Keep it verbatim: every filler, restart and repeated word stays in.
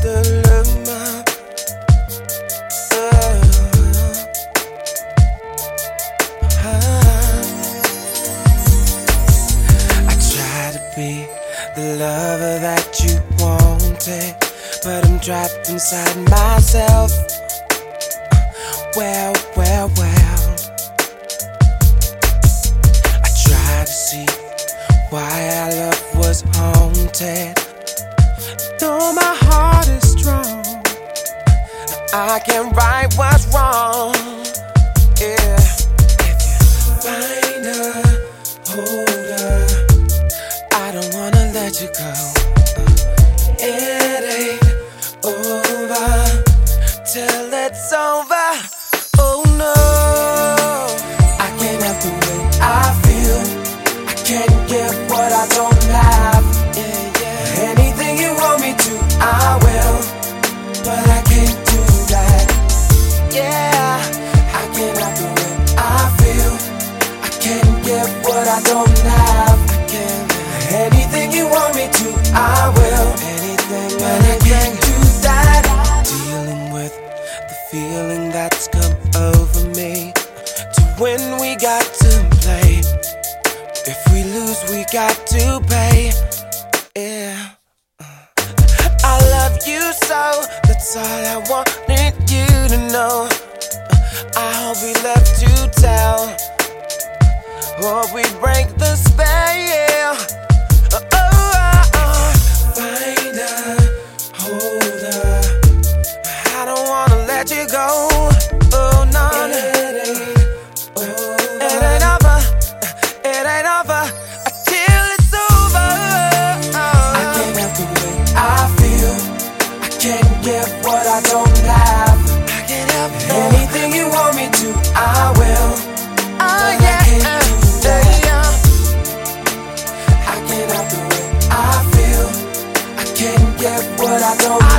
dilemma. Uh, uh, I try to be the lover that you wanted, but I'm trapped inside myself. Well, well, well, I try to see why our love was haunted. Though my heart is strong, I can right what's wrong. Yeah. If you find her, hold her, I don't wanna let you go. It ain't over till it's over. Oh no, I can't have the way I feel. I can't give what I don't have. Yeah, yeah. Anything you want me to, I will, but I can't do that. Yeah, I can't have the way I feel. I can't give what I don't have. I can't. Anything you want me to, I will. Anything, but I can't do that. Dealing with the feeling that's come over me. To win, we got to play. If we lose, we got to pay. Yeah. I love you so, that's all I wanted you to know. I hope we left to tell, or we break the spell. Oh, oh, oh. Find her, hold her, I don't wanna let you go. Oh no, it ain't over. It ain't over. It ain't over until it's over. I can't have the way I feel. I can't give what I don't have. I can't help it. Anything you want me to, I will. Oh yeah, I can't do that. I can't have the way I feel. I can't give what I don't have.